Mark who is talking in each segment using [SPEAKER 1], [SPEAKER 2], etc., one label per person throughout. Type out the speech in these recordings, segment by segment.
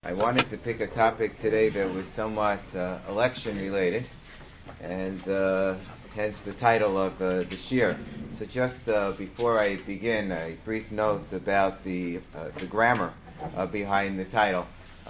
[SPEAKER 1] I wanted to pick a topic today that was somewhat election related, and hence the title of the shir. So just before I begin, a brief note about the grammar behind the title.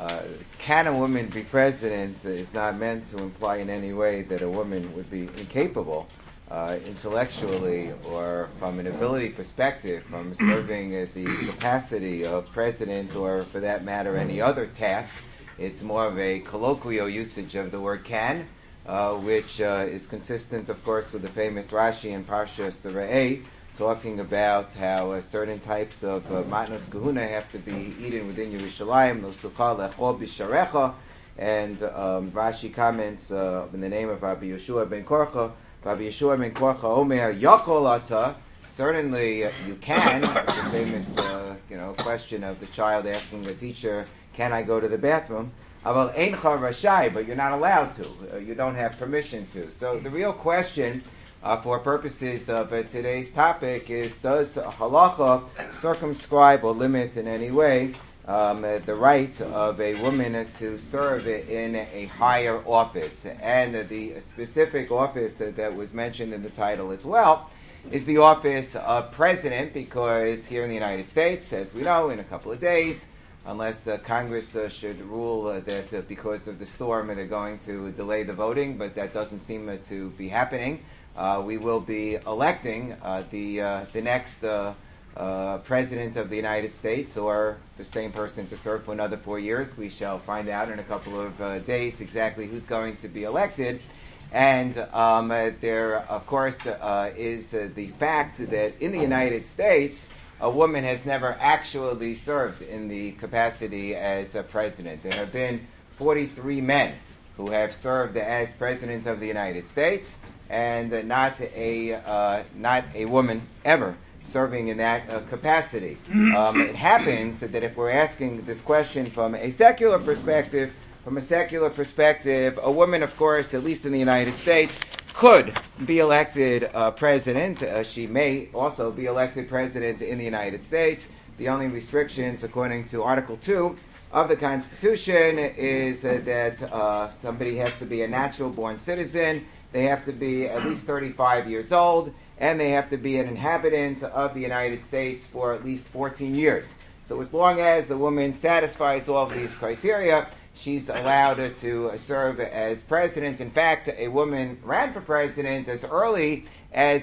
[SPEAKER 1] Can a woman be president is not meant to imply in any way that a woman would be incapable intellectually or from an ability perspective from serving the capacity of president or for that matter any other task. It's more of a colloquial usage of the word can, which is consistent of course with the famous Rashi in Parsha Re'eh, talking about how certain types of matnos kahuna have to be eaten within Yerushalayim, lo sukkah lechol b'sharecha, and Rashi comments in the name of Rabbi Yeshua ben Korcha, Rabbi Yeshua ben Korcha Omer Yakol Ata. Certainly you can. The famous question of the child asking the teacher, "Can I go to the bathroom?" Aval eincha rashai, but you're not allowed to. You don't have permission to. So the real question, for purposes of today's topic, is: does halacha circumscribe or limit in any way the right of a woman to serve in a higher office? And the specific office that was mentioned in the title as well is the office of president, because here in the United States, as we know, in a couple of days, unless Congress should rule that because of the storm they're going to delay the voting, but that doesn't seem to be happening, we will be electing the next President of the United States, or the same person to serve for another 4 years. We shall find out in a couple of days exactly who's going to be elected. And there, of course, is the fact that in the United States, a woman has never actually served in the capacity as a president. There have been 43 men who have served as President of the United States, and not a woman ever serving in that capacity. It happens that if we're asking this question from a secular perspective, a woman, of course, at least in the United States, could be elected president. She may also be elected president in the United States. The only restrictions, according to Article 2 of the Constitution, is that somebody has to be a natural-born citizen, they have to be at least 35 years old, and they have to be an inhabitant of the United States for at least 14 years. So as long as a woman satisfies all of these criteria, she's allowed to serve as president. In fact, a woman ran for president as early as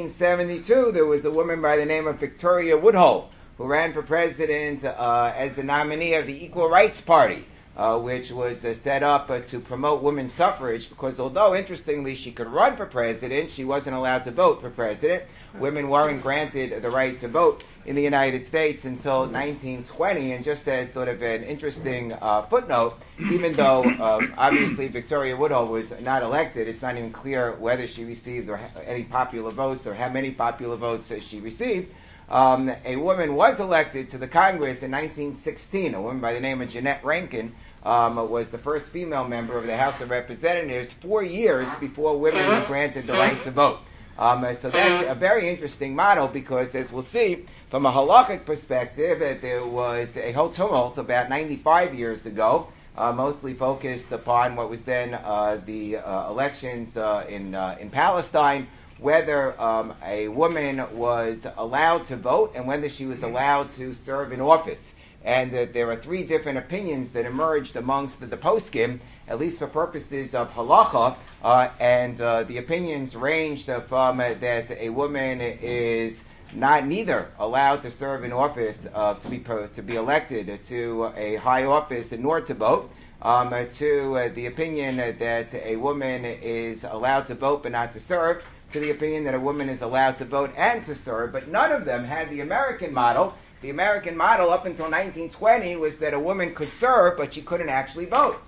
[SPEAKER 1] 1872. There was a woman by the name of Victoria Woodhull who ran for president as the nominee of the Equal Rights Party, which was set up to promote women's suffrage, because although, interestingly, she could run for president, she wasn't allowed to vote for president. Women weren't granted the right to vote in the United States until 1920, and just as sort of an interesting footnote, even though obviously Victoria Woodhull was not elected, it's not even clear whether she received any popular votes or how many popular votes she received. A woman was elected to the Congress in 1916, a woman by the name of Jeannette Rankin, was the first female member of the House of Representatives 4 years before women were granted the right to vote. So that's a very interesting model, because as we'll see, from a halakhic perspective, there was a whole tumult about 95 years ago, mostly focused upon what was then the elections in Palestine, whether a woman was allowed to vote and whether she was allowed to serve in office. And there are three different opinions that emerged amongst the poskim, at least for purposes of halacha, and the opinions ranged from that a woman is neither allowed to serve in office, to be elected to a high office, nor to vote, to the opinion that a woman is allowed to vote but not to serve, to the opinion that a woman is allowed to vote and to serve. But none of them had the American model. The American model up until 1920 was that a woman could serve, but she couldn't actually vote.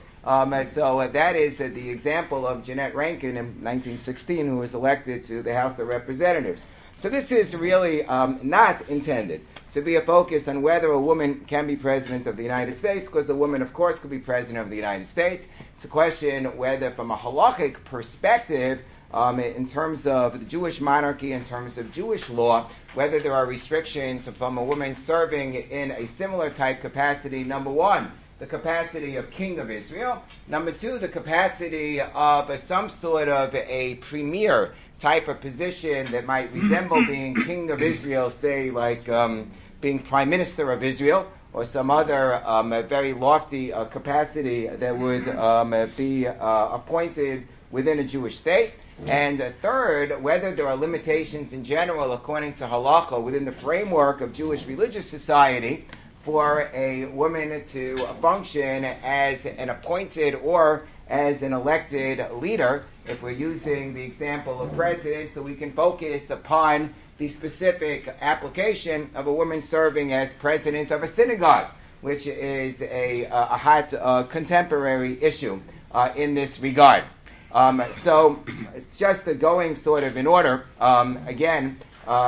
[SPEAKER 1] So that is the example of Jeannette Rankin in 1916, who was elected to the House of Representatives. So this is really not intended to be a focus on whether a woman can be president of the United States, because a woman, of course, could be president of the United States. It's a question whether, from a halakhic perspective, in terms of the Jewish monarchy, in terms of Jewish law, whether there are restrictions from a woman serving in a similar type capacity. Number one, the capacity of king of Israel. Number two, the capacity of some sort of a premier type of position that might resemble being king of Israel, say like being prime minister of Israel, or some other very lofty capacity that would be appointed within a Jewish state. And third, whether there are limitations in general, according to halakha, within the framework of Jewish religious society, for a woman to function as an appointed or as an elected leader, if we're using the example of president, so we can focus upon the specific application of a woman serving as president of a synagogue, which is a hot contemporary issue in this regard. So just going sort of in order, again,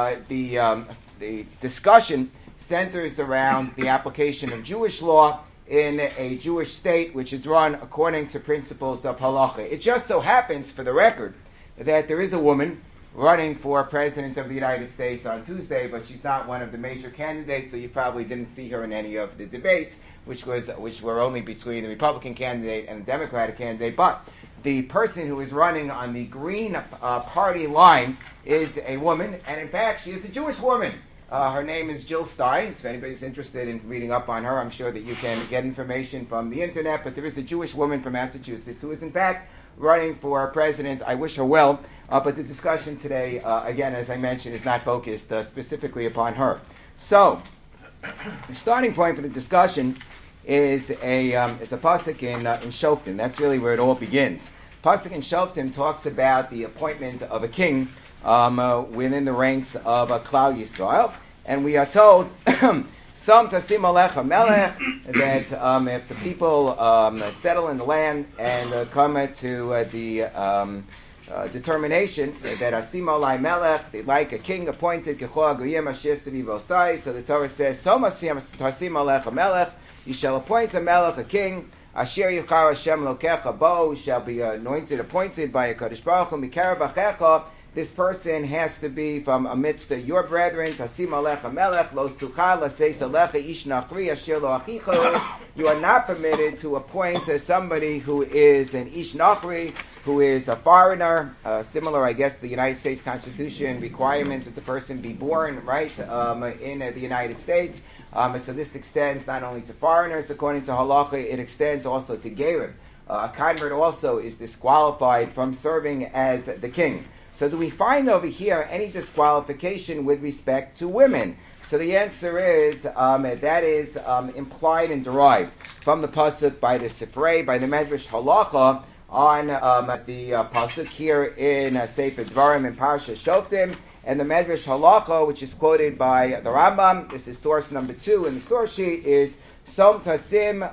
[SPEAKER 1] the discussion centers around the application of Jewish law in a Jewish state which is run according to principles of halacha. It just so happens, for the record, that there is a woman running for President of the United States on Tuesday, but she's not one of the major candidates, so you probably didn't see her in any of the debates, which were only between the Republican candidate and the Democratic candidate. But the person who is running on the Green Party line is a woman, and in fact, she is a Jewish woman. Her name is Jill Stein. If anybody's interested in reading up on her, I'm sure that you can get information from the internet, but there is a Jewish woman from Massachusetts who is in fact running for president. I wish her well, but the discussion today, again, as I mentioned, is not focused specifically upon her. So, the starting point for the discussion is a pasuk in Shoftim. That's really where it all begins. Pasuk in Shoftim talks about the appointment of a king within the ranks of Klal Yisrael, and we are told, Som tasim alecha melech, that if the people settle in the land and come to the determination that asim alai melech, they like a king appointed kechol goyim asher sevivosai. So the Torah says, Som tasim alecha melech, you shall appoint a melech, a king, asher yichar Hashem lokecha bo, shall be anointed, appointed by a Kadosh Baruch Hu mikarav achecha. This person has to be from amidst your brethren. Tasim alecha melech lo sucha laseis alecha ish nachri asher lo achicha. You are not permitted to appoint somebody who is an ish nachri, who is a foreigner. Similar, I guess, to the United States Constitution requirement that the person be born right in the United States. So this extends not only to foreigners, according to halacha, it extends also to gerim. A convert also is disqualified from serving as the king. So do we find over here any disqualification with respect to women? So the answer is that is implied and derived from the pasuk by the Sifrei, by the Medrash Halacha, on the pasuk here in Sefer Dvarim in Parashat Shoftim, and the Medrash Halacha, which is quoted by the Rambam. This is source number 2 in the source sheet, is Som Tasim,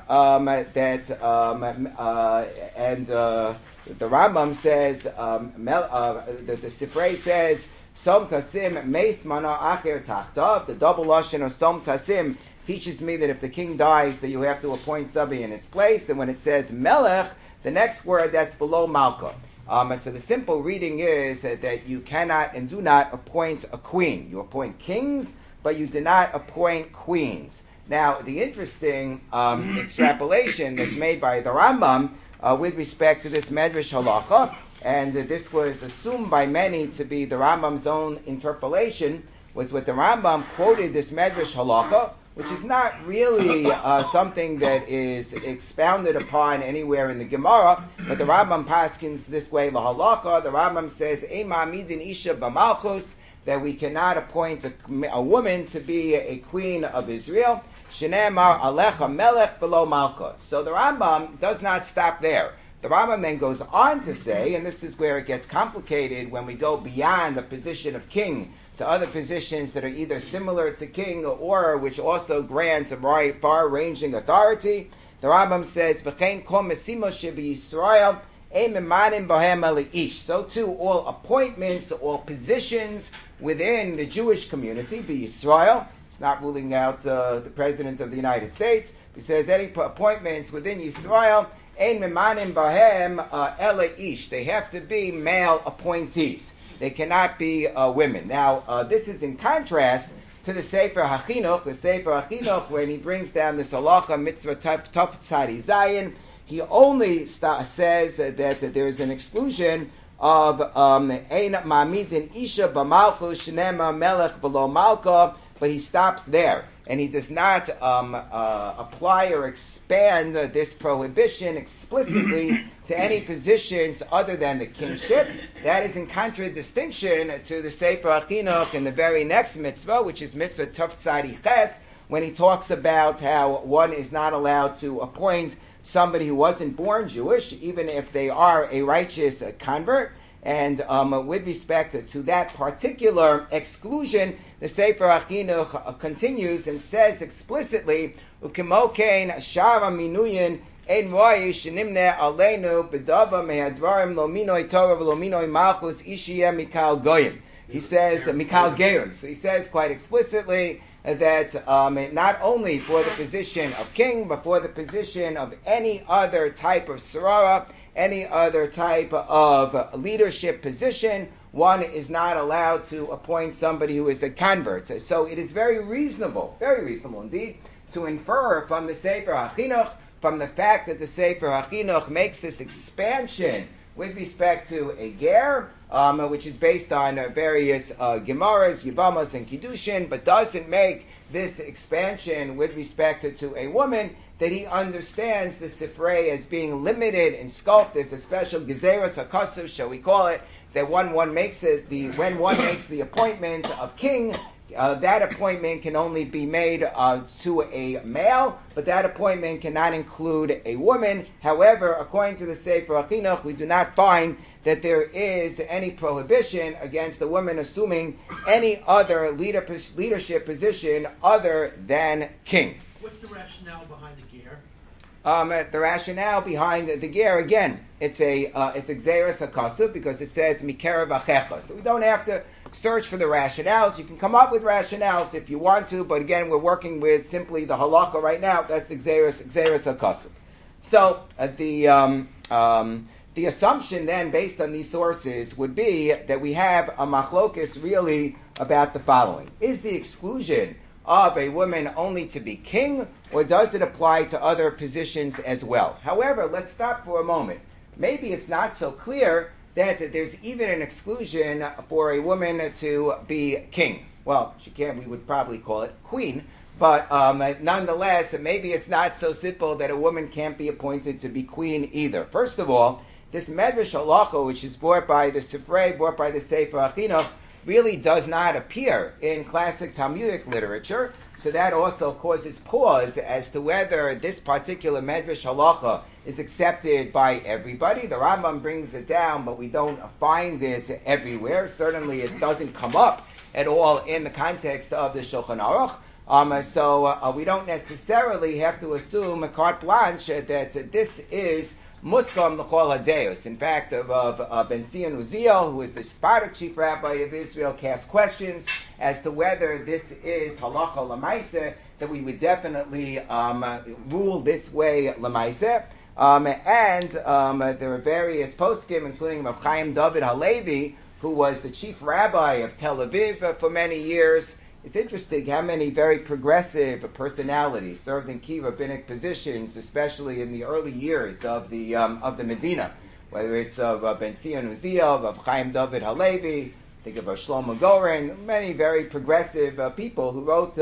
[SPEAKER 1] the Rambam says, the Sifrei says, Som Tasim meis mana acher tachtav. The double lashon of Som Tasim teaches me that if the king dies, so you have to appoint somebody in his place. And when it says melech, the next word, that's below malka. So the simple reading is that you cannot and do not appoint a queen. You appoint kings, but you do not appoint queens. Now, the interesting extrapolation that's made by the Rambam with respect to this Medrash Halacha, and this was assumed by many to be the Rambam's own interpolation, was what the Rambam quoted this Medrash Halacha, which is not really something that is expounded upon anywhere in the Gemara, but the Rambam paskins this way, la halakha. The Rambam says, Ema midin isha b'malchus, that we cannot appoint a woman to be a queen of Israel. Shenemar alecha melech below malcha. So the Rambam does not stop there. The Rambam then goes on to say, and this is where it gets complicated when we go beyond the position of king to other positions that are either similar to king or which also grant a far-ranging authority. The Rambam says, "V'chein kol mesimo shebeYisrael ein memanim bohem eli'ish." So too, all appointments, all positions within the Jewish community, be Yisrael. It's not ruling out the President of the United States. He says any appointments within Yisrael, ein memanim bohem eli'ish. They have to be male appointees. They cannot be women. Now, this is in contrast to the Sefer HaChinuch, when he brings down this halacha mitzvah Tov Tzadi Zayin, he only says that there is an exclusion of Ein Ma'amidin Isha B'Malchus Shnema Melech Below Malka, but he stops there. And he does not apply or expand this prohibition explicitly to any positions other than the kingship. That is in contradistinction to the Sefer HaChinuch in the very next mitzvah, which is mitzvah Tov Tzadi Ches, when he talks about how one is not allowed to appoint somebody who wasn't born Jewish, even if they are a righteous convert. And with respect to that particular exclusion, the Sefer HaChinuch continues and says explicitly, "Ukimokein shara minuyin ein roish shenimne aleinu bedava mehadvarim lo minoi Torah v'lo minoi malchus ishiyeh mikal goyim." He says mikal gerim. So he says quite explicitly that not only for the position of king, but for the position of any other type of sarara, any other type of leadership position, one is not allowed to appoint somebody who is a convert. So it is very reasonable indeed, to infer from the Sefer HaChinuch, from the fact that the Sefer HaChinuch makes this expansion with respect to a ger, which is based on various Gemaras, Yevamos, and Kiddushin, but doesn't make this expansion with respect to a woman, that he understands the Sifrei as being limited in scope. There's a special Gezeras HaKasuv, shall we call it, that when one makes the appointment of king, that appointment can only be made to a male, but that appointment cannot include a woman. However, according to the Sefer HaChinuch, we do not find that there is any prohibition against a woman assuming any other leadership position other than king.
[SPEAKER 2] What's the rationale behind the ger?
[SPEAKER 1] The rationale behind the ger, again, it's Gzeras HaKasuv, because it says Mikerav Achecha. So we don't have to search for the rationales. You can come up with rationales if you want to, but again, we're working with simply the halakha right now. That's the Gzeras HaKasuv. So the assumption then, based on these sources, would be that we have a machlokus really about the following. Is the exclusion of a woman only to be king, or does it apply to other positions as well? However, let's stop for a moment. Maybe it's not so clear that there's even an exclusion for a woman to be king. Well, we would probably call it queen, but nonetheless, maybe it's not so simple that a woman can't be appointed to be queen either. First of all, this Medrash Halacha, which is brought by the Sifrei, brought by the Sefer HaChinuch, really does not appear in classic Talmudic literature, so that also causes pause as to whether this particular Medrash Halacha is accepted by everybody. The Rambam brings it down, but we don't find it everywhere. Certainly it doesn't come up at all in the context of the Shulchan Aruch. So we don't necessarily have to assume a carte blanche that this is Muskam l'chol hadeus. In fact, Ben Zion Uziel, who is the Sephardic chief rabbi of Israel, cast questions as to whether this is halacha l'maaseh, that we would definitely rule this way l'maaseh. And there are various poskim, including Rav Chaim David Halevi, who was the chief rabbi of Tel Aviv for many years. It's interesting how many very progressive personalities served in key rabbinic positions, especially in the early years of the Medina. Whether it's Ben Zion Uziel, of Chaim David Halevi, think of Shlomo Goren, many very progressive people who wrote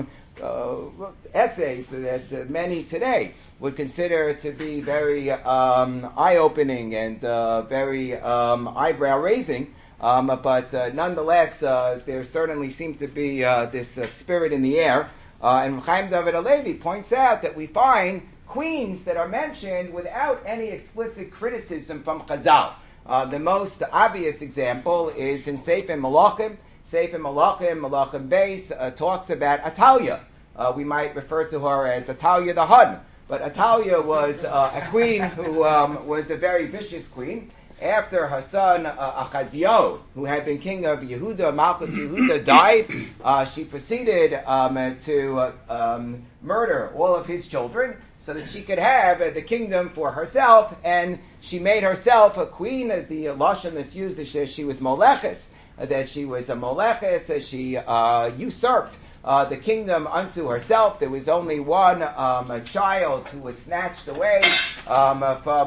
[SPEAKER 1] essays that many today would consider to be very eye-opening and very eyebrow-raising. But nonetheless, there certainly seemed to be this spirit in the air. And Chaim David Halevi points out that we find queens that are mentioned without any explicit criticism from Chazal. The most obvious example is in Sefer Malachim. Sefer Malachim, Malachim Beis, talks about Atalia. We might refer to her as Atalia the Hun. But Atalia was a queen who was a very vicious queen. After her son Achaziah, who had been king of Yehuda, Malchus Yehuda, died, she proceeded to murder all of his children so that she could have the kingdom for herself, and she made herself a queen. The lashon that's used is she was moleches, that she was a moleches, she usurped the kingdom unto herself. There was only one a child who was snatched away from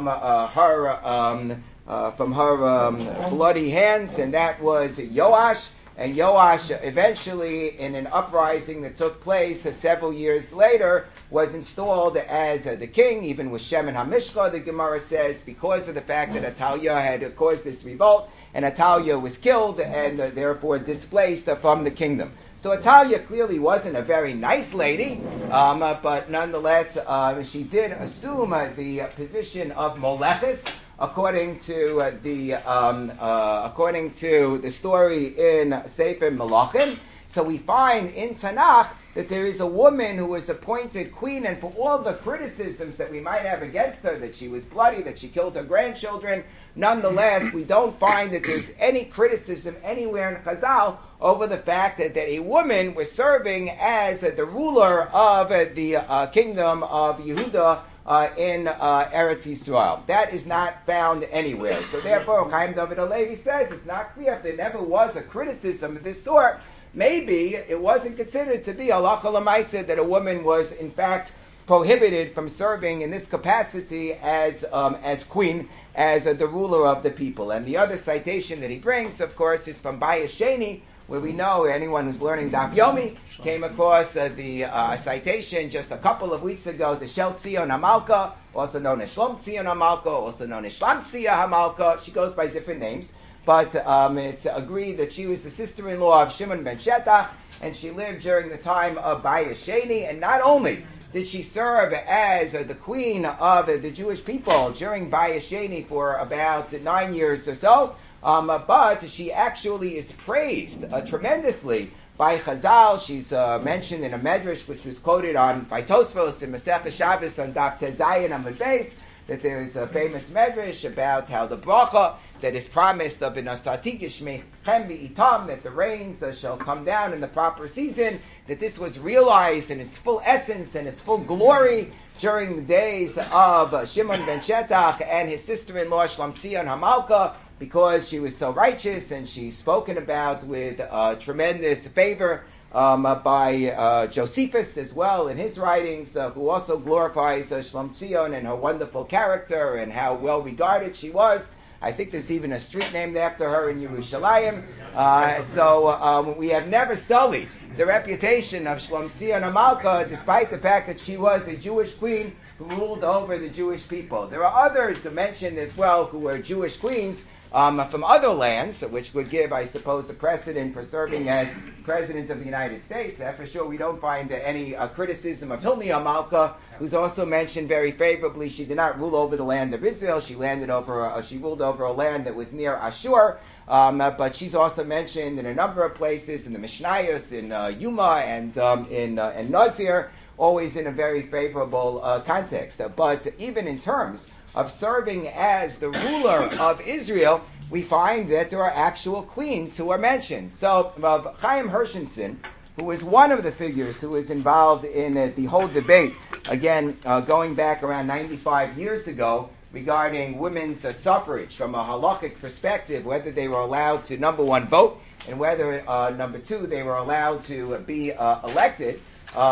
[SPEAKER 1] her bloody hands, and that was Joash. And Joash eventually, in an uprising that took place several years later, was installed as the king, even with Shem and Hamishcha, the Gemara says, because of the fact that Atalia had caused this revolt, and Atalia was killed and therefore displaced from the kingdom. So Atalia clearly wasn't a very nice lady, but nonetheless, she did assume the position of Molechis, according to the story in Sefer Melachim. So we find in Tanakh that there is a woman who was appointed queen, and for all the criticisms that we might have against her, that she was bloody, that she killed her grandchildren, nonetheless, we don't find that there's any criticism anywhere in Chazal over the fact that a woman was serving as the ruler of the kingdom of Yehuda in Eretz Yisrael. That is not found anywhere. So therefore, Chaim David HaLevi says it's not clear if there never was a criticism of this sort. Maybe it wasn't considered to be halacha l'maaseh that a woman was in fact prohibited from serving in this capacity as queen, as the ruler of the people. And the other citation that he brings, of course, is from Bayis Sheni, where we know anyone who's learning Daf Yomi came across the citation just a couple of weeks ago to Shel Tzion HaMalka, also known as Shlom Tzion HaMalka, also known as Shlamtzia HaMalka. She goes by different names, but it's agreed that she was the sister-in-law of Shimon ben Shetach, and she lived during the time of Bayis Sheni. And not only did she serve as the queen of the Jewish people during Bayis Sheni for about 9 years or so, but she actually is praised tremendously by Chazal. She's mentioned in a medrash which was quoted by Tosfos in Masechah Shabbos on Daf Tezayin Amud Beis, that there is a famous medrash about how the bracha that is promised of Benasati Gishmechem Itam, that the rains shall come down in the proper season, that this was realized in its full essence and its full glory during the days of Shimon ben Shetach and his sister-in-law Shlamtzion HaMalka, because she was so righteous, and she's spoken about with tremendous favor by Josephus as well in his writings, who also glorifies Shlamtzion and her wonderful character and how well regarded she was. I think there's even a street named after her in Yerushalayim. So we have never sullied the reputation of Shlamtzion HaMalka, despite the fact that she was a Jewish queen who ruled over the Jewish people. There are others mentioned as well who were Jewish queens from other lands, which would give, I suppose, a precedent for serving as President of the United States. For sure, we don't find any criticism of Hilni HaMalka, who's also mentioned very favorably. She did not rule over the land of Israel. She ruled over a land that was near Ashur. But she's also mentioned in a number of places, in the Mishnayos, in Yuma, and in Nazir, always in a very favorable context. But even in terms of serving as the ruler of Israel, we find that there are actual queens who are mentioned. So Chaim Hershenson, who was one of the figures who was involved in the whole debate, again, going back around 95 years ago, regarding women's suffrage from a halakhic perspective, whether they were allowed to, number one, vote, and whether, number two, they were allowed to be elected.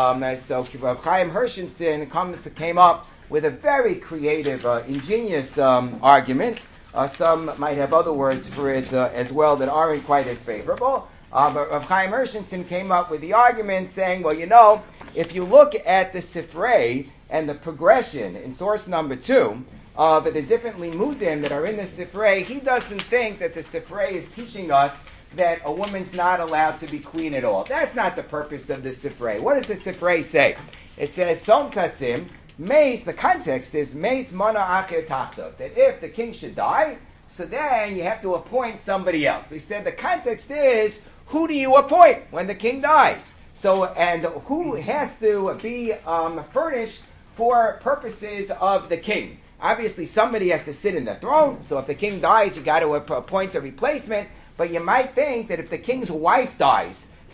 [SPEAKER 1] So Chaim Hershenson came up with a very creative, ingenious argument. Some might have other words for it as well that aren't quite as favorable. But Rav Chaim Hershenson came up with the argument saying, well, if you look at the Sifrei and the progression in source number 2 of the different limudim that are in the Sifrei, he doesn't think that the Sifrei is teaching us that a woman's not allowed to be queen at all. That's not the purpose of the Sifrei. What does the Sifrei say? It says, Som Tasim, Meis, the context is Meis Mana Acher Tachto, that if the king should die, so then you have to appoint somebody else. So he said the context is, who do you appoint when the king dies? So, and who has to be furnished for purposes of the king? Obviously, somebody has to sit in the throne, so if the king dies, you got to appoint a replacement, but you might think that if the king's wife dies,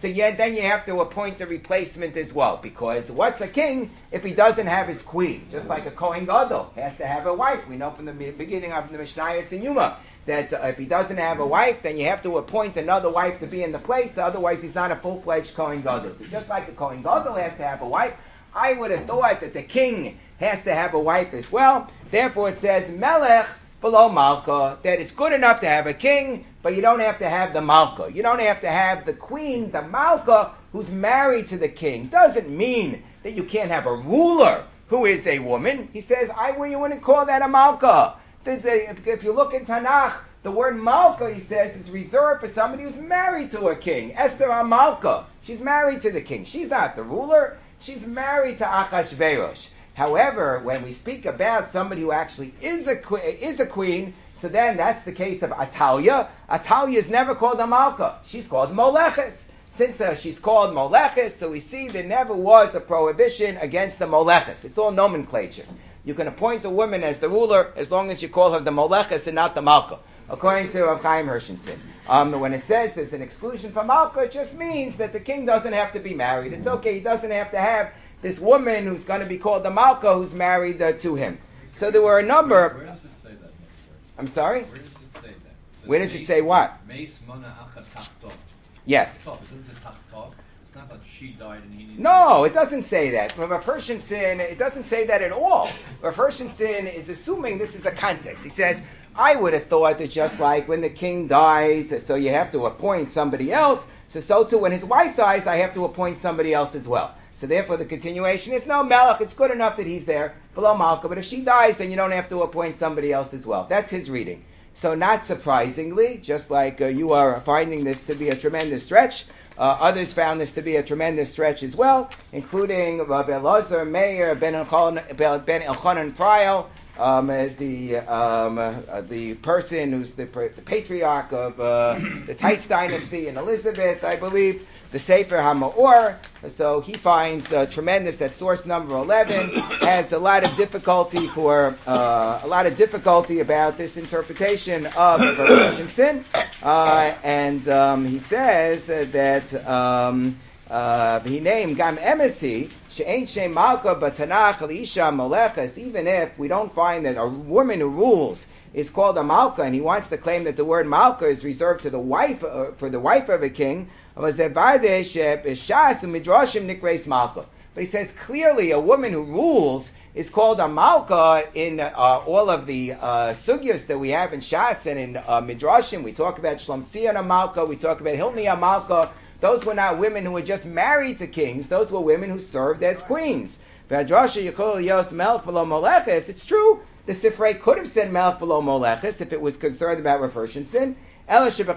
[SPEAKER 1] So then you have to appoint a replacement as well, because what's a king if he doesn't have his queen? Just like a Kohen Gadol has to have a wife. We know from the beginning of the Mishnayos and Yuma that if he doesn't have a wife, then you have to appoint another wife to be in the place. Otherwise, he's not a full-fledged Kohen Gadol. So just like a Kohen Gadol has to have a wife, I would have thought that the king has to have a wife as well. Therefore, it says Melech below Malka, that it's good enough to have a king, but you don't have to have the Malka. You don't have to have the queen, the Malka, who's married to the king. Doesn't mean that you can't have a ruler who is a woman. He says, you wouldn't call that a Malka. If you look in Tanakh, the word Malka, he says, is reserved for somebody who's married to a king. Esther HaMalka, she's married to the king. She's not the ruler. She's married to Achashverosh. However, when we speak about somebody who actually is a queen, so then that's the case of Atalia. Atalia is never called a Malka. She's called Moleches. Since she's called Moleches, so we see there never was a prohibition against the Moleches. It's all nomenclature. You can appoint a woman as the ruler as long as you call her the Moleches and not the Malka, according to Rav Chaim Hirschenstein. When it says there's an exclusion for Malka, it just means that the king doesn't have to be married. It's okay, he doesn't have to have this woman who's going to be called the Malka who's married to him. So there were a number...
[SPEAKER 3] Where does it say that?
[SPEAKER 1] I'm sorry?
[SPEAKER 3] Where does it say that?
[SPEAKER 1] Where does it say what? Yes.
[SPEAKER 3] It doesn't say tachtov. It's not that she died and he needs...
[SPEAKER 1] No, it doesn't say that. From a Persian sin, it doesn't say that at all. A Persian sin is assuming this is a context. He says, I would have thought that just like when the king dies, so you have to appoint somebody else, so too when his wife dies, I have to appoint somebody else as well. So therefore the continuation is, no, Melech, it's good enough that he's there, below Malka, but if she dies, then you don't have to appoint somebody else as well. That's his reading. So not surprisingly, just like you are finding this to be a tremendous stretch, others found this to be a tremendous stretch as well, including Rabbi Elazar, Meir, Ben Elchanan Prial, the person who's the patriarch of the Taitz dynasty in Elizabeth, I believe, the Sefer HaMa'or. So he finds tremendous that source number 11 has a lot of difficulty about this interpretation of Persian sin, and he says that he named Gam Emesi she'ain shem malka b'tanach l'isha moleches. Even if we don't find that a woman who rules is called a malka, and he wants to claim that the word malka is reserved to the wife for the wife of a king. But he says clearly a woman who rules is called a malka in all of the sugyas that we have in Shas and in Midrashim. We talk about Shlom Tzion a malka, we talk about Hilni a malka. Those were not women who were just married to kings. Those were women who served as queens. It's true, the Sifrei could have said Melech below Moleches if it was concerned about reversion sin. It's just that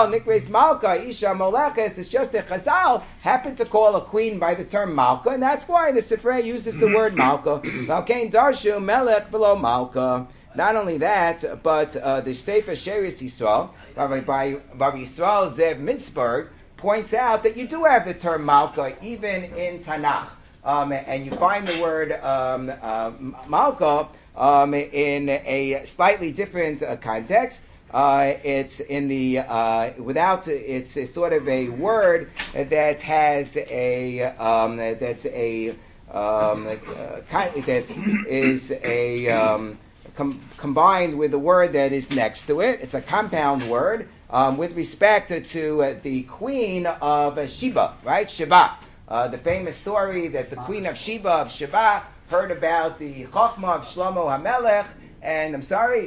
[SPEAKER 1] Chazal happened to call a queen by the term Malka, and that's why the Sifrei uses the word Malka. Darshu Melech below Malka. Not only that, but the Sefer Sheris Yisrael, by Yisrael Zev Mintzberg, points out that you do have the term Malka even in Tanakh. And you find the word Malka in a slightly different context. It's in the it's a sort of a word that has combined with the word that is next to it. It's a compound word with respect to the queen of Sheba, right? Sheba. The famous story that the queen of Sheba heard about the Chochmah of Shlomo HaMelech, and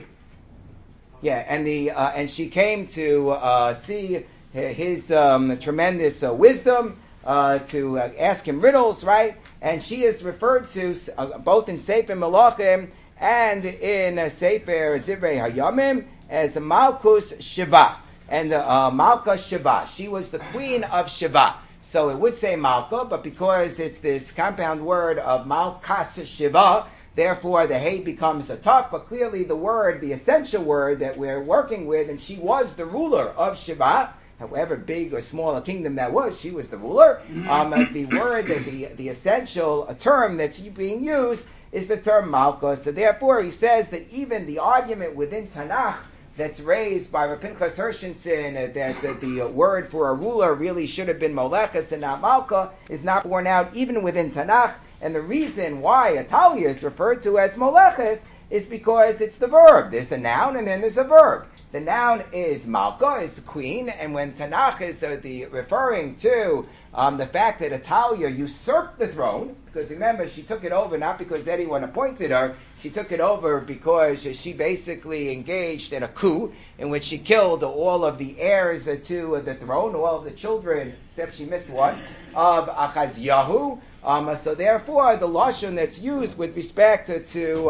[SPEAKER 1] and she came to see his tremendous wisdom, to ask him riddles, right? And she is referred to both in Sefer Melachim and in Sefer Divrei Hayamim as Malkus Sheba. And Malka Sheba, she was the queen of Sheba. So it would say Malka, but because it's this compound word of Malkas Sheba, therefore the hay becomes a tough, but clearly the word, the essential word that we're working with, and she was the ruler of Sheba, however big or small a kingdom that was, she was the ruler. The word, the essential term that's being used is the term Malka. So therefore he says that even the argument within Tanakh
[SPEAKER 4] that's raised by Rav Pinchas Hershenson that the word for a ruler really should have been Moleches and not Malka is not borne out even within Tanakh. And the reason why Atalia is referred to as Moleches is because it's the verb. There's the noun and then there's a verb. The noun is Malka, is the queen, and when Tanakh is referring to the fact that Atalia usurped the throne, because remember, she took it over not because anyone appointed her, she took it over because she basically engaged in a coup in which she killed all of the heirs to the throne, all of the children, except she missed one, of Achazyahu. So therefore, the lashon that's used with respect to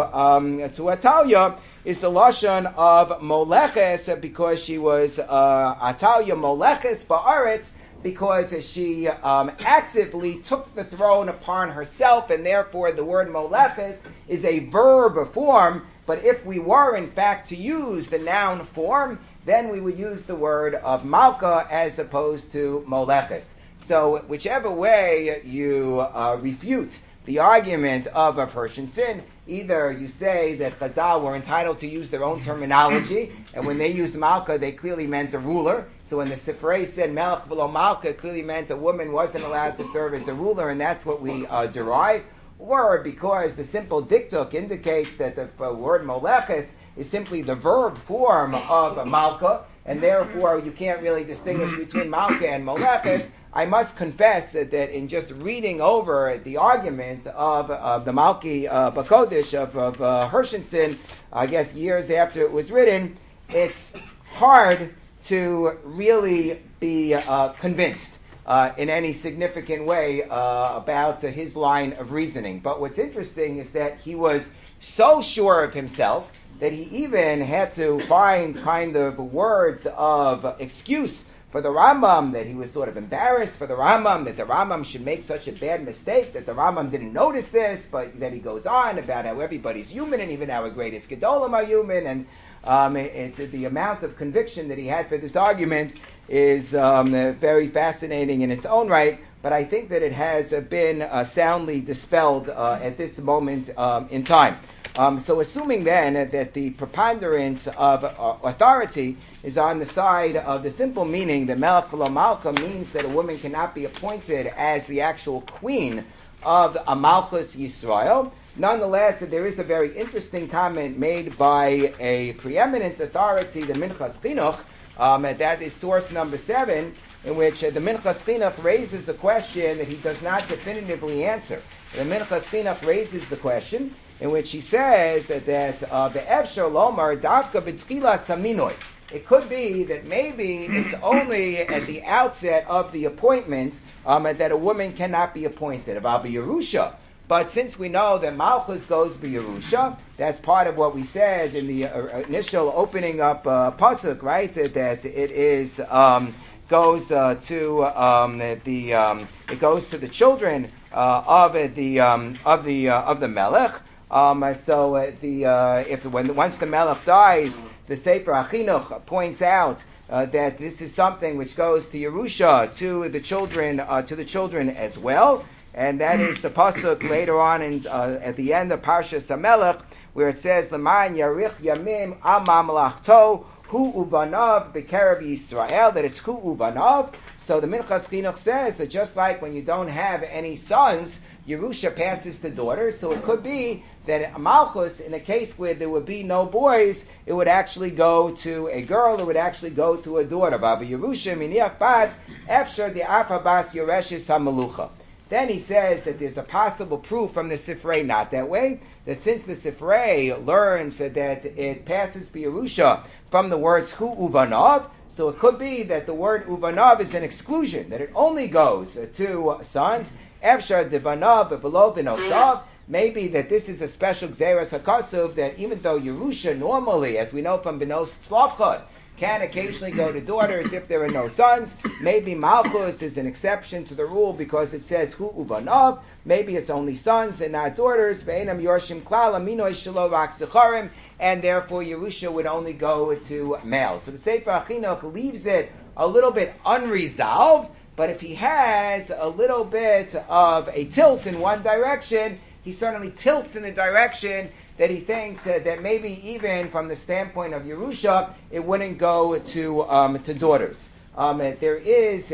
[SPEAKER 4] Atalia is the lashon of Moleches, because she was Atalia Moleches Ba'aretz, because she actively took the throne upon herself, and therefore the word Moleches is a verb form. But if we were in fact to use the noun form, then we would use the word of Malka as opposed to Moleches. So whichever way you refute the argument of Hershenson, either you say that Chazal were entitled to use their own terminology, and when they used Malka, they clearly meant a ruler. So when the Sifrei said Melech v'lo Malka, it clearly meant a woman wasn't allowed to serve as a ruler, and that's what we derive. Or because the simple diktuk indicates that the word Moleches is simply the verb form of Malka, and therefore you can't really distinguish between Malka and Moleches. I must confess that in just reading over the argument of the Malki Bakodesh of Hershenson, I guess years after it was written, it's hard to really be convinced in any significant way about his line of reasoning. But what's interesting is that he was so sure of himself that he even had to find kind of words of excuse for the Rambam, that he was sort of embarrassed for the Rambam, that the Rambam should make such a bad mistake, that the Rambam didn't notice this, but then he goes on about how everybody's human, and even our greatest Gedolim are human, and the amount of conviction that he had for this argument is very fascinating in its own right, but I think that it has been soundly dispelled at this moment in time. So assuming then that the preponderance of authority is on the side of the simple meaning that Melech v'lo Malka means that a woman cannot be appointed as the actual queen of a Malchus Yisrael, nonetheless there is a very interesting comment made by a preeminent authority, the Minchas Chinuch, that is source number 7, in which the Minchas Chinuch raises a question that he does not definitively answer. The Minchas Chinuch raises the question in which he says that the Efshar Lomar Davka B'Tchila Saminoi. It could be that maybe it's only at the outset of the appointment that a woman cannot be appointed, about Yerusha. But since we know that Malchus goes Yerusha, that's part of what we said in the initial opening up pasuk, right? That it is goes to the children of the Melech. Once the Melech dies, the Sefer HaChinuch points out that this is something which goes to Yerusha, to the children as well, and that is the pasuk later on at the end of Parshas HaMelech, where it says, "L'man yarich yamim ama malachto hu ubanav b'kerev Yisrael," that it's hu ubanav. So the Minchas Chinuch says that just like when you don't have any sons, Yerusha passes to daughters, so it could be that Malchus, in a case where there would be no boys, it would actually go to a girl, it would actually go to a daughter. Baba Yerusha miniach bas efshar de'afa bas yoreshes hamalucha. Then he says that there's a possible proof from the Sifrei not that way, that since the Sifrei learns that it passes Yerusha from the words hu uvanav, so it could be that the word uvanav is an exclusion, that it only goes to sons. Efshar devanav v'lo b'nosav. Maybe that this is a special Gzeras HaKasuv, that even though Yerusha normally, as we know from Benos Tzlofchad, can occasionally go to daughters if there are no sons, maybe Malchus is an exception to the rule because it says Hu Uvanav, maybe it's only sons and not daughters, Ve'enam Yorshim Klal Aminoi Shelo Rak Zecharim, and therefore Yerusha would only go to males. So the Sefer HaChinuch leaves it a little bit unresolved, but if he has a little bit of a tilt in one direction, he certainly tilts in the direction that he thinks that maybe even from the standpoint of Yerusha, it wouldn't go to daughters. There is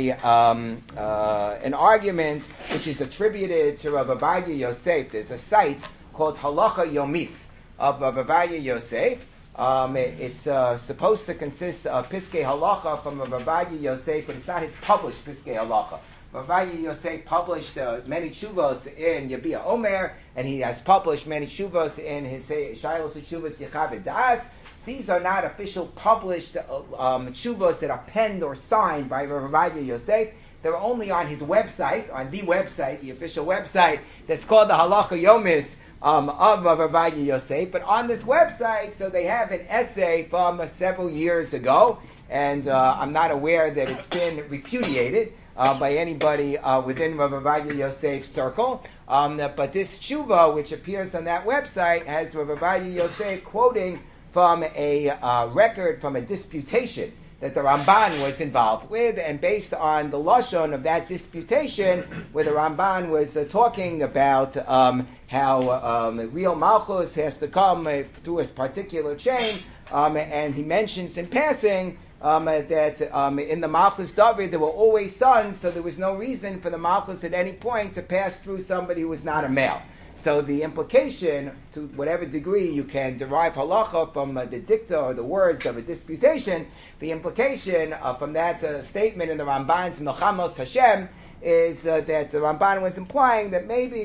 [SPEAKER 4] an argument which is attributed to Rav Ovadia Yosef. There's a site called Halacha Yomis of Rav Ovadia Yosef. It's supposed to consist of Piskei Halacha from Rav Ovadia Yosef, but it's not his published Piskei Halacha. Rav Ovadia Yosef published many tshuvos in Yabia Omer, and he has published many tshuvos in his Shilos Tshuvos Yechav Das. These are not official published tshuvos that are penned or signed by Rav Ovadia Yosef. They're only on his website, on the website, the official website that's called the Halacha Yomis of Rav Ovadia Yosef. But on this website, so they have an essay from several years ago, and I'm not aware that it's been repudiated by anybody within Rav Ovadia Yosef's circle. But this tshuva, which appears on that website, has Rav Ovadia Yosef quoting from a record from a disputation that the Ramban was involved with, and based on the lashon of that disputation, where the Ramban was talking about how real Malchus has to come through a particular chain, and he mentions in passing that in the Malchus David there were always sons, so there was no reason for the Malchus at any point to pass through somebody who was not a male. So the implication, to whatever degree you can derive halacha from the dicta or the words of a disputation, the implication from that statement in the Ramban's Milchamos Hashem is that the Ramban was implying that maybe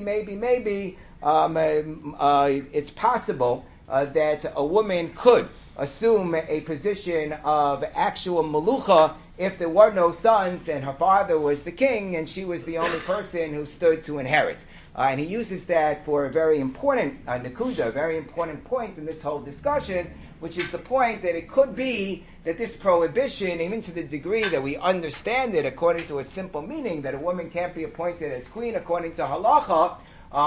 [SPEAKER 4] it's possible that a woman could assume a position of actual malucha if there were no sons and her father was the king and she was the only person who stood to inherit. And he uses that for a very important nakuda, a very important point in this whole discussion, which is the point that it could be that this prohibition, even to the degree that we understand it according to a simple meaning, that a woman can't be appointed as queen according to halacha,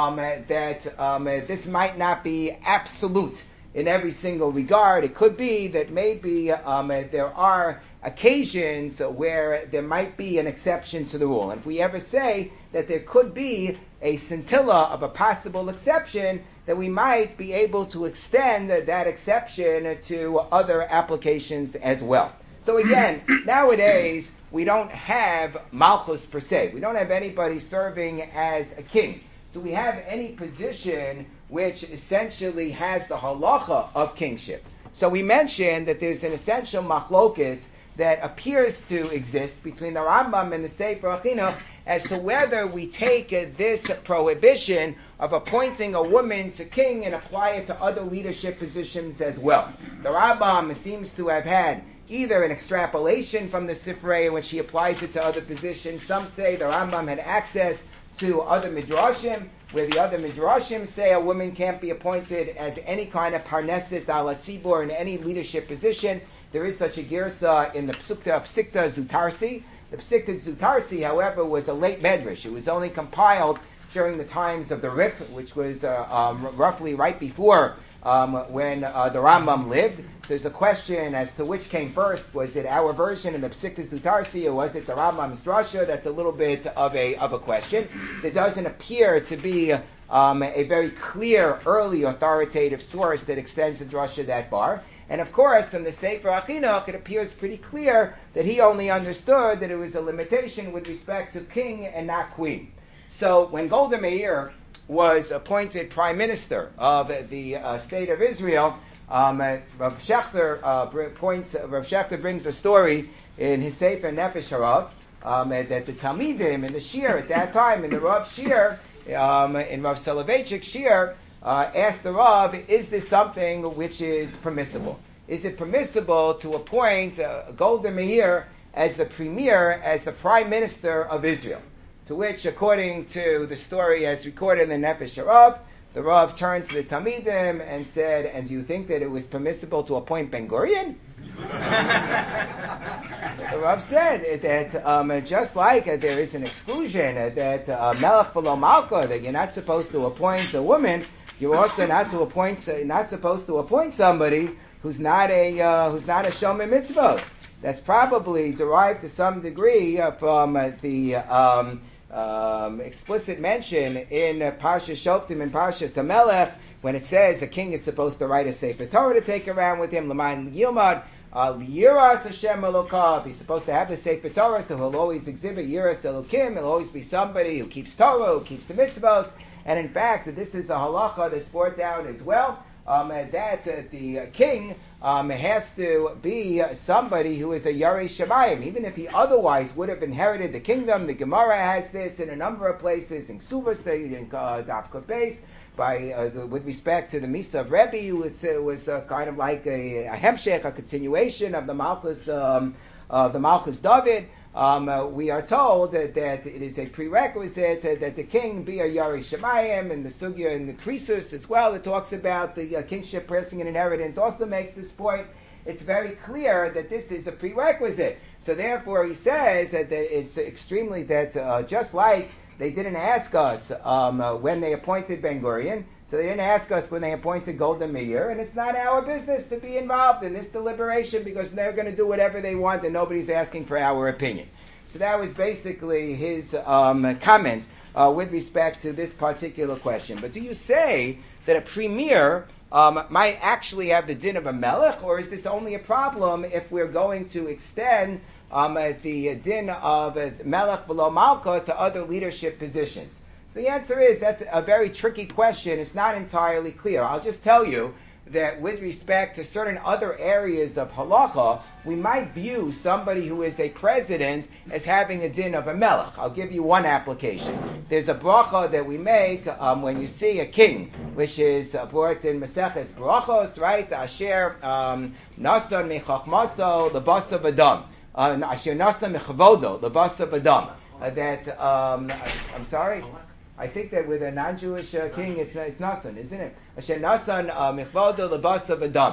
[SPEAKER 4] that this might not be absolute in every single regard. It could be that maybe there are occasions where there might be an exception to the rule. And if we ever say that there could be a scintilla of a possible exception, that we might be able to extend that exception to other applications as well. So again, nowadays, we don't have Malchus per se. We don't have anybody serving as a king. Do we have any position which essentially has the halacha of kingship? So we mentioned that there's an essential machlokes that appears to exist between the Rambam and the Sefer Achinuch as to whether we take this prohibition of appointing a woman to king and apply it to other leadership positions as well. The Rambam seems to have had either an extrapolation from the Sifrei in which he applies it to other positions. Some say the Rambam had access to other midrashim, where the other midrashim say a woman can't be appointed as any kind of parnesit ala tzibor in any leadership position. There is such a girsa in the Psikta Zutarsi. The Psikta Zutarsi, however, was a late medrash. It was only compiled during the times of the Rif, which was roughly right before when the Rambam lived. So there's a question as to which came first. Was it our version in the Psikta Zutarsi, or was it the Rambam's drasha? That's a little bit of a question. There doesn't appear to be a very clear, early authoritative source that extends the drasha that far. And of course, from the Sefer Achinuch, it appears pretty clear that he only understood that it was a limitation with respect to king and not queen. So when Golda Meir was appointed prime minister of the state of Israel, Rav Shechter brings a story in his Sefer Nefesh Harav that the Talmidim in the Shir at that time, in the Rav Shir, in Rav Soloveitchik's Shir, asked the Rav, is this something which is permissible? Is it permissible to appoint Golda Meir as the premier, as the prime minister of Israel? To which, according to the story as recorded in the Nefesh Harav, the Rav turned to the Talmidim and said, and do you think that it was permissible to appoint Ben Gurion? The Rav said that just like there is an exclusion that Melech V'lo Malka, that you're not supposed to appoint a woman, you're also not supposed to appoint somebody who's not a Shomer Mitzvos. That's probably derived to some degree from the explicit mention in Parsha Shoftim and Parsha Samelech when it says a king is supposed to write a Sefer Torah to take around with him, L'mayin Yilmad, Yiras Hashem Elokav. He's supposed to have the Sefer Torah, so he'll always exhibit Yiras Elokim. He'll always be somebody who keeps Torah, who keeps the mitzvahs. And in fact, this is a halacha that's brought down as well. That the king has to be somebody who is a Yarei Shemayim, even if he otherwise would have inherited the kingdom. The Gemara has this in a number of places, in Ksuvas, in Daf Kufbeis, with respect to the Misa of Rebbe, who was kind of like a hemshech, a continuation of the Malchus David. We are told that it is a prerequisite that the king be a Yarei Shemayim, and the Sugya in the Krisus as well, that talks about the kingship, pressing, and inheritance, also makes this point. It's very clear that this is a prerequisite. So therefore he says that it's extremely, that just like they didn't ask us when they appointed Ben Gurion, so they didn't ask us when they appointed Golda Meir, and it's not our business to be involved in this deliberation because they're going to do whatever they want and nobody's asking for our opinion. So that was basically his comment with respect to this particular question. But do you say that a premier might actually have the din of a melech, or is this only a problem if we're going to extend the din of melech below malka to other leadership positions? So the answer is that's a very tricky question. It's not entirely clear. I'll just tell you that with respect to certain other areas of halacha, we might view somebody who is a president as having a din of a melech. I'll give you one application. There's a bracha that we make when you see a king, which is brought in Maseches Brachos, right? Asher nasan mechachmaso lebasav adam. Asher nasan mechavodo lebasav adam. I'm sorry? I think that with a non-Jewish king, it's Nasan, isn't it? Asher Nasan Michvodo Lebasav Adam.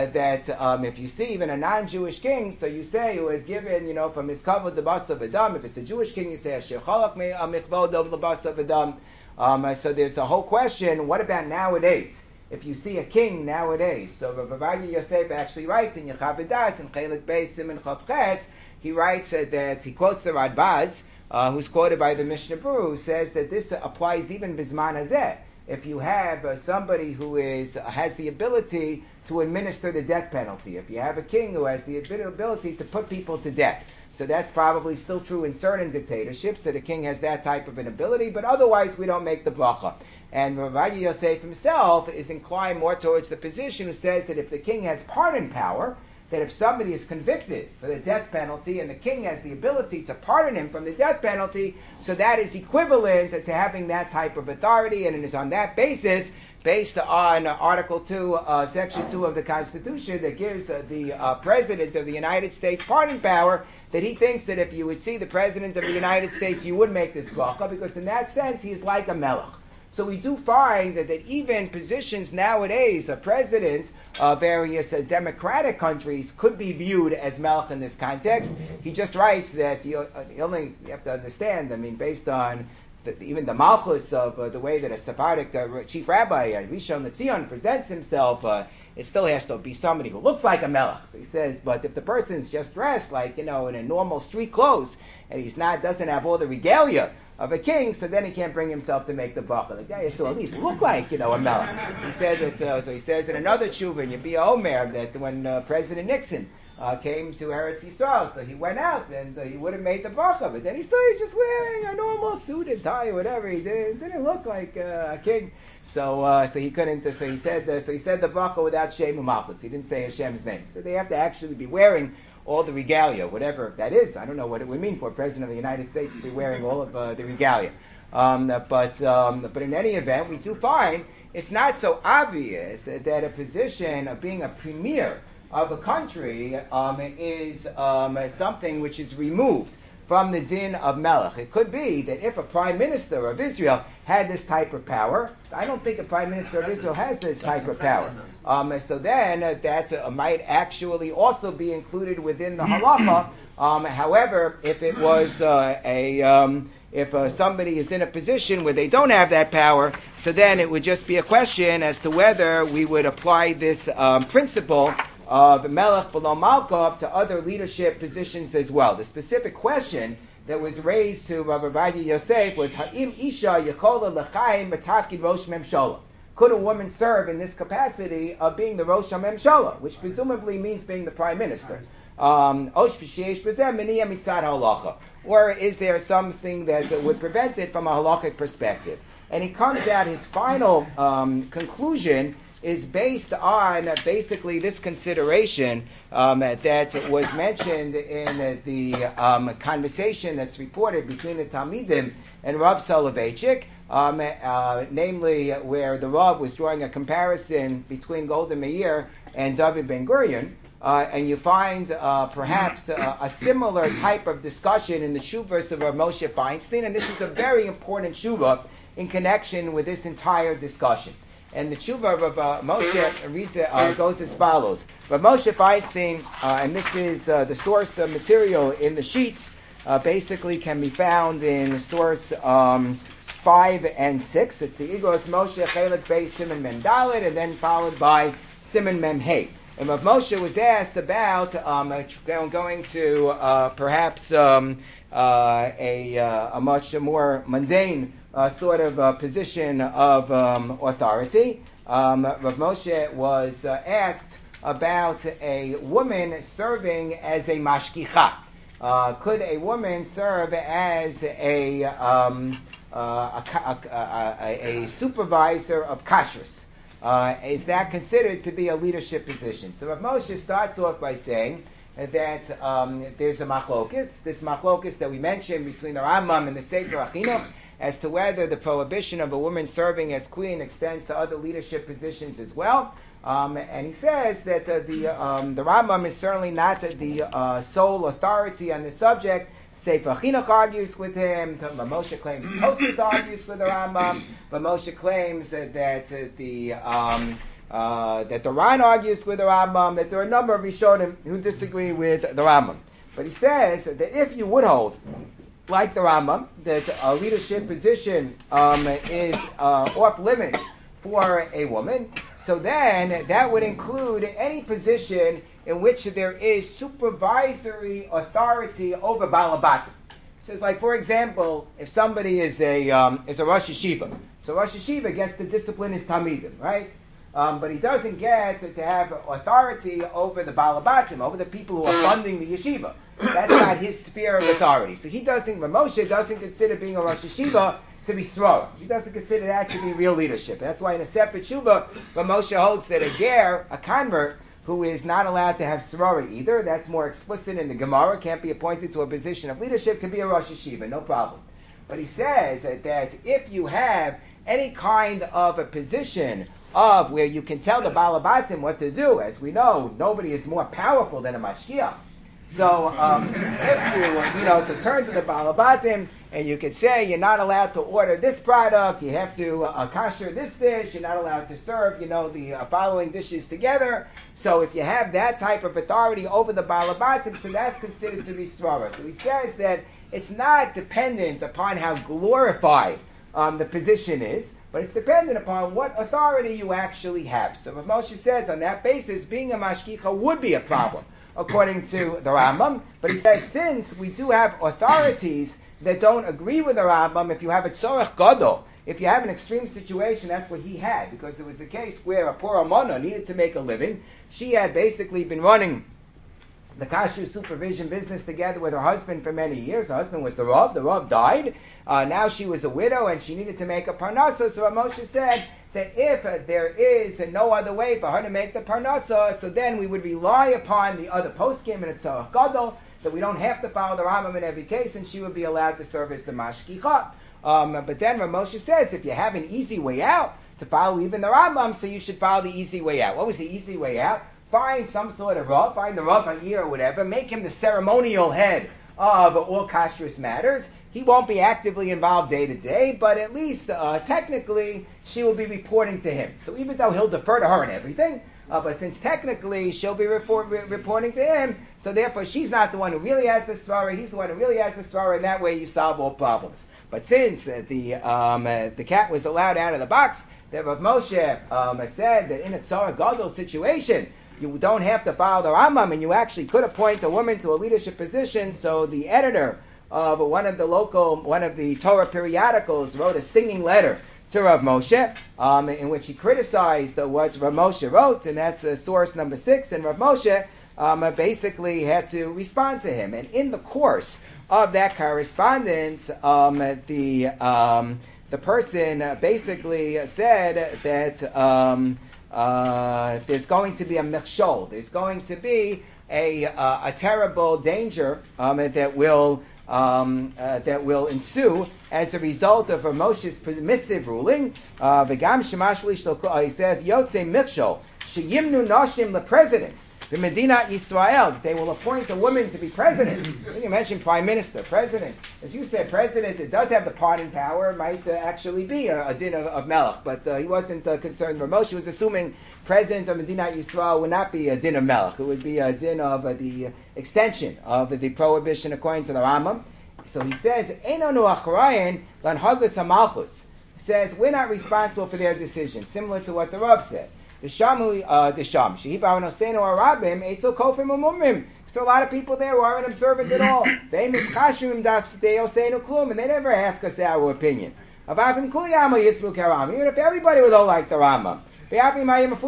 [SPEAKER 4] That if you see even a non-Jewish king, so you say who is given, from his kavod Lebasav Adam. If it's a Jewish king, you say Asher Chalak Michvodo Lebasav Adam. So there's a whole question. What about nowadays? If you see a king nowadays, so Rav Ovadia Yosef actually writes in Yechavedas in Chelik Beis Siman Chav Ches, he writes that he quotes the Radbaz, who's quoted by the Mishnah Berurah, who says that this applies even Bizman Hazeh. If you have somebody who has the ability to administer the death penalty, if you have a king who has the ability to put people to death. So that's probably still true in certain dictatorships, that a king has that type of an ability, but otherwise we don't make the bracha. And Rav Ovadia Yosef himself is inclined more towards the position who says that if the king has pardon power, that if somebody is convicted for the death penalty and the king has the ability to pardon him from the death penalty, so that is equivalent to having that type of authority, and it is on that basis, based on Article 2, Section 2 of the Constitution, that gives the President of the United States pardon power, that he thinks that if you would see the President of the United States, you would make this bracha, because in that sense, he is like a melech. So we do find that even positions nowadays, a president of various democratic countries could be viewed as melech in this context. He just writes that you have to understand, based on even the malchus of the way that a Sephardic chief rabbi, Rishon LeZion, presents himself, it still has to be somebody who looks like a melech. So he says, but if the person's just dressed like, in a normal street clothes, and doesn't have all the regalia of a king, so then he can't bring himself to make the bracha. The guy has to at least look like, a melech. He says that. So he says in another tshuva in Yabia Omer that when President Nixon came to Eretz Yisrael, so he went out and he would have made the bracha, but then he saw he's just wearing a normal suit and tie or whatever. He didn't look like a king. So he couldn't. So he said the bracha without Shem U'Malchus. He didn't say Hashem's name. So they have to actually be wearing all the regalia, whatever that is. I don't know what it would mean for a president of the United States to be wearing all of the regalia. But in any event, we do find it's not so obvious that a position of being a premier of a country is something which is removed from the din of Melech. It could be that if a prime minister of Israel had this type of power, I don't think a prime minister of Israel has this type of power. So then that might actually also be included within the halacha. However, if it was if somebody is in a position where they don't have that power, so then it would just be a question as to whether we would apply this principle of Melech below Malka to other leadership positions as well. The specific question that was raised to Rav Ovadia Yosef was Ha'im Isha Yekola L'chaim B'tafkid Rosh Memshala. could a woman serve in this capacity of being the Rosh HaMemshala, which presumably means being the prime minister? Or is there something that would prevent it from a halakhic perspective? And he comes out, his final conclusion is based on basically this consideration that was mentioned in the conversation that's reported between the Talmidim and Rav Soloveitchik, namely where the Rav was drawing a comparison between Golda Meir and David Ben Gurion, and you find perhaps a similar type of discussion in the shuvas of Rav Moshe Feinstein, and this is a very important shuva in connection with this entire discussion. And the tshuva of Moshe goes as follows. Rav Moshe Feinstein, and this is the source material in the sheets, basically can be found in source 5 and 6. It's the Igros Moshe Chelik Beis Siman Mem Dalet, and then followed by Siman Mem Hey. And Rav Moshe was asked about going to perhaps a much more mundane sort of position of authority. Rav Moshe was asked about a woman serving as a mashkicha. Could a woman serve as a supervisor of kashrus? Is that considered to be a leadership position? So Rav Moshe starts off by saying that there's a machlokis, this machlokis that we mentioned between the Rambam and the Sefer HaChinuch, as to whether the prohibition of a woman serving as queen extends to other leadership positions as well. And he says that the Rambam is certainly not the sole authority on this subject. Sefer HaChinuch argues with him. Moshe claims Tosfos argues with the Rambam. But Moshe claims that the Ran argues with the Rambam. That there are a number of Rishonim who disagree with the Rambam. But he says that if you would hold, like the Rambam, that a leadership position is off limits for a woman, so then that would include any position in which there is supervisory authority over Balabatim. It says, like, for example, if somebody is a Rosh Yeshiva, so Rosh Yeshiva gets to discipline his Talmidim, right? But he doesn't get to have authority over the Balabatim, over the people who are funding the yeshiva. That's not his sphere of authority. So Moshe doesn't consider being a Rosh Yeshiva to be Srora. He doesn't consider that to be real leadership. And that's why in a separate Shuvah, Moshe holds that a ger, a convert, who is not allowed to have Srora either, that's more explicit in the Gemara, can't be appointed to a position of leadership, can be a Rosh Yeshiva, no problem. But he says that if you have any kind of a position of where you can tell the Balabatim what to do, as we know, nobody is more powerful than a Mashkiach. So if you to turn to the Balabatim and you could say you're not allowed to order this product, you have to kasher this dish, you're not allowed to serve, the following dishes together. So if you have that type of authority over the Balabatim, so that's considered to be Srara. So he says that it's not dependent upon how glorified the position is, but it's dependent upon what authority you actually have. So Rav Moshe says on that basis, being a mashkicha would be a problem, according to the Rambam. But he says since we do have authorities that don't agree with the Rambam, if you have a tzorech gadol, if you have an extreme situation, that's what he had, because there was a case where a poor almana needed to make a living. She had basically been running the kashrut supervision business together with her husband for many years. Her husband was the Rav. The Rav died. Now she was a widow and she needed to make a parnasa. So Moshe said that if there is no other way for her to make the parnasa, so then we would rely upon the other poskim and it's a gadol, that we don't have to follow the Rambam in every case, and she would be allowed to serve as the mashkicha. But then Rav Moshe says if you have an easy way out to follow even the Rambam, so you should follow the easy way out. What was the easy way out? Find some sort of Rav, find the Rav Ha'ir or whatever, make him the ceremonial head of all kashrus matters. He won't be actively involved day to day, but at least technically she will be reporting to him. So even though he'll defer to her and everything, but since technically she'll be reporting to him, so therefore she's not the one who really has the svara, he's the one who really has the svara, and that way you solve all problems. But since the cat was allowed out of the box, that Rav Moshe said that in a tzara gadol situation, you don't have to follow the Rambam, and you actually could appoint a woman to a leadership position. So the editor of one of the Torah periodicals wrote a stinging letter to Rav Moshe, in which he criticized what Rav Moshe wrote, and that's source number 6. And Rav Moshe basically had to respond to him. And in the course of that correspondence, the person basically said that there's going to be a mechshol, there's going to be a terrible danger that will ensue as a result of Moshe's permissive ruling. He says, Yotze Mikshol, Sheyimnu Nashim the president, the Medina Yisrael, they will appoint a woman to be president. When you mention prime minister, president, as you said, president, it does have the pardon power, might actually be a din of Melech, but he wasn't concerned. Moshe was assuming president of Medina Yisrael would not be a din of Melech, it would be a din of the extension of the prohibition according to the Rambam. So he says, Einonu acharayin lanhagus hamalchus. He says, we're not responsible for their decision, similar to what the Rav said. So a lot of people there who aren't observant at all. And they never ask us our opinion. Even if everybody would all like the Rambam. He had a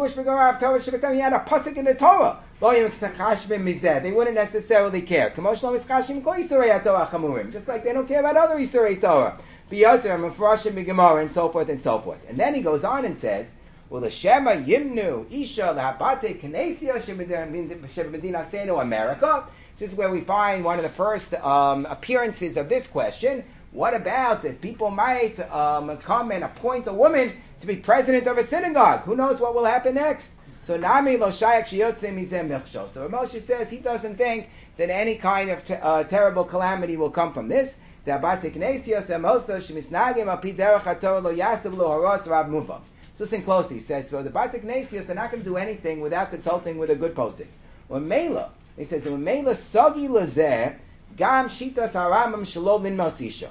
[SPEAKER 4] pasuk in the Torah. They wouldn't necessarily care. Just like they don't care about other Isurei Torah. And so forth and so forth. And then he goes on and says, well, the Shema Yimnu Isha Lahabate Knessia Shebedina Senu America. This is where we find one of the first appearances of this question. What about if people might come and appoint a woman to be president of a synagogue? Who knows what will happen next? So Nami Lo Shayak Sheyotze Mizeh Milchsho. So Moshe says he doesn't think that any kind of terrible calamity will come from this. The Abate Knessia Semosto Shemisnagim Api Derech HaTorah Lo Yasav Lo Haros Rav Muva. Listen closely. He says, well, the Bate Knesius are not going to do anything without consulting with a good posting. When Mela, he says, when Mela Sogi Lazeh, Gam Shitas Haramam Shalom Lin Mosisha.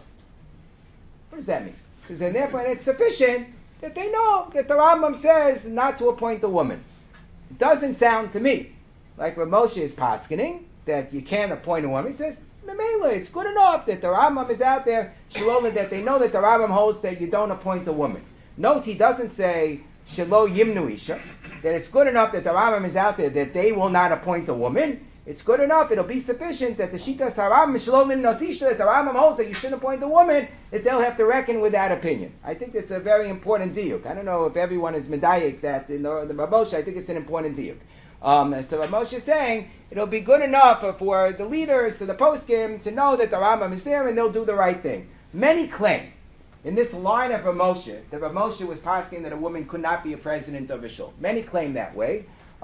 [SPEAKER 4] What does that mean? He says, and therefore it's sufficient that they know that the Rambam says not to appoint a woman. It doesn't sound to me like Rav Moshe is paskening that you can't appoint a woman. He says, Mela, it's good enough that the Rambam is out there, Shalom, that they know that the Rambam holds that you don't appoint a woman. Note he doesn't say Shelo Yimnu Isha, that it's good enough that the Rambam is out there that they will not appoint a woman. It's good enough, it'll be sufficient that the Shitas Haram Shelo Limnos Isha, that the Rambam holds that you shouldn't appoint a woman, that they'll have to reckon with that opinion. I think it's a very important diuk. I don't know if everyone is medayik that in the Rav Moshe, I think it's an important diuk. So Rav Moshe is saying it'll be good enough for the leaders, to the poskim, to know that the Rambam is there and they'll do the right thing. Many claim in this line of Rav Moshe, that Rav Moshe was posking that a woman could not be a president of a shul. Many claim that way.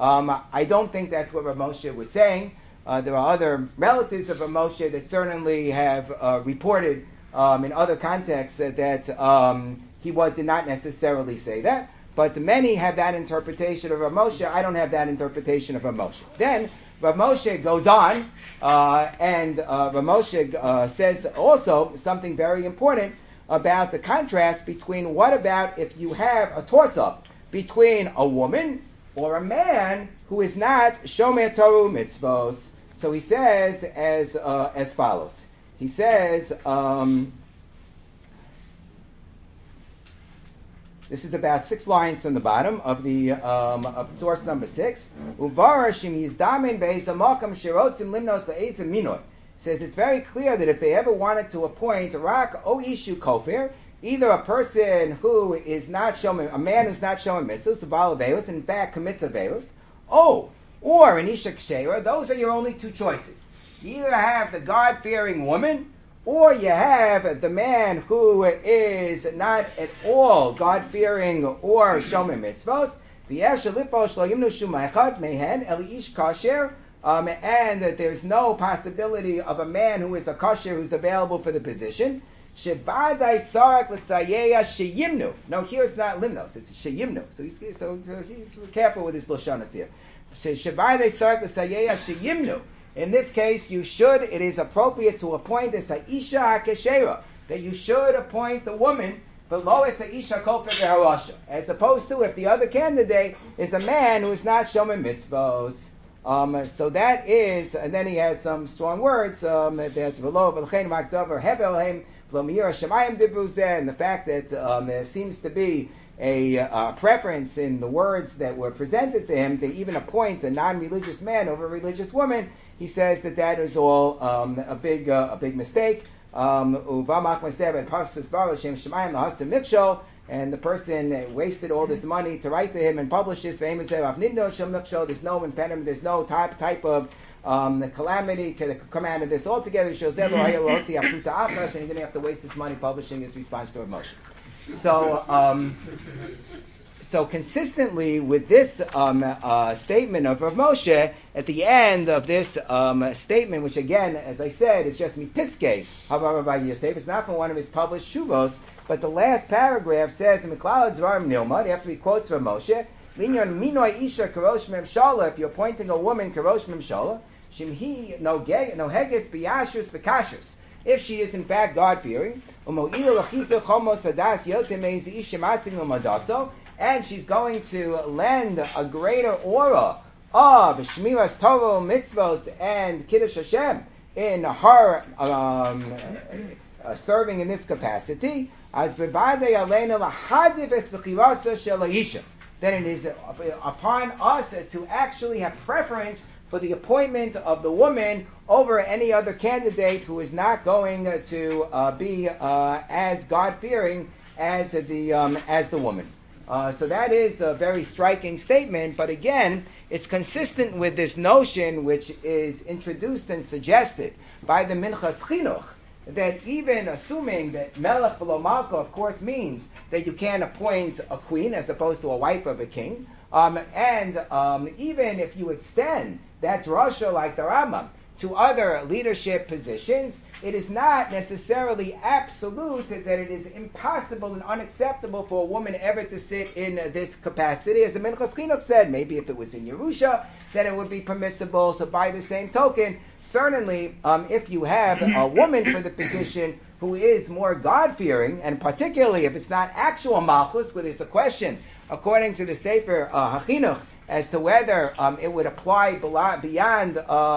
[SPEAKER 4] I don't think that's what Rav Moshe was saying. There are other relatives of Rav Moshe that certainly have reported in other contexts that he did not necessarily say that. But many have that interpretation of Rav Moshe. I don't have that interpretation of Rav Moshe. Then Rav Moshe goes on, and Rav Moshe says also something very important about the contrast between what about if you have a toss-up between a woman or a man who is not Shomer Torah mitzvos. So he says as follows. He says, this is about 6 lines from the bottom of the of source number 6. Says it's very clear that if they ever wanted to appoint Rak O Ishu Kofir, either a person who is not showing, a man who's not showing mitzvahs, and in fact commits aveus, or an Isha Kshera, those are your only 2 choices. You either have the God-fearing woman, or you have the man who is not at all God-fearing or showing mitzvahs. And that there's no possibility of a man who is a kosher who's available for the position. No, here it's not limnos, it's sheyimnu. So he's careful with his lashonos here. In this case, it is appropriate to appoint as a isha hakeshera, that you should appoint the woman below as a isha kofer v'harasha, as opposed to if the other candidate is a man who is not shomim mitzvos. So that is, and then he has some strong words that v'lo v'lchein makdav or hebelheim and the fact that there seems to be a preference in the words that were presented to him to even appoint a non-religious man over a religious woman, he says that is all a big mistake. And the person wasted all this money to write to him and publish this. There's no impediment, there's no type of calamity could come out of this altogether. And he didn't have to waste his money publishing his response to Rav Moshe. So consistently with this statement of Rav Moshe, at the end of this statement, which again, as I said, is just mipiske Harav Rabbi Yosef, it's not from one of his published shuvos, but the last paragraph says, after he quotes Rav Moshe, if you're appointing a woman karosh memshala, shimhi noheges biyashrus v'kashrus, if she is in fact God-fearing, and she's going to lend a greater aura of shmiras Torah mitzvos and kiddush Hashem in her serving in this capacity, then it is upon us to actually have preference for the appointment of the woman over any other candidate who is not going to be as God-fearing as the woman. So that is a very striking statement, but again, it's consistent with this notion which is introduced and suggested by the Minchas Chinuch, that even assuming that Melech V'lo Malka, of course, means that you can appoint a queen as opposed to a wife of a king, and even if you extend that drasha like the Rambam to other leadership positions, it is not necessarily absolute that it is impossible and unacceptable for a woman ever to sit in this capacity. As the Minchas Chinuch said, maybe if it was in Yerusha, then it would be permissible. So by the same token, certainly if you have a woman for the position who is more God-fearing, and particularly if it's not actual Malchus, where there's a question, according to the Sefer HaChinuch, as to whether it would apply beyond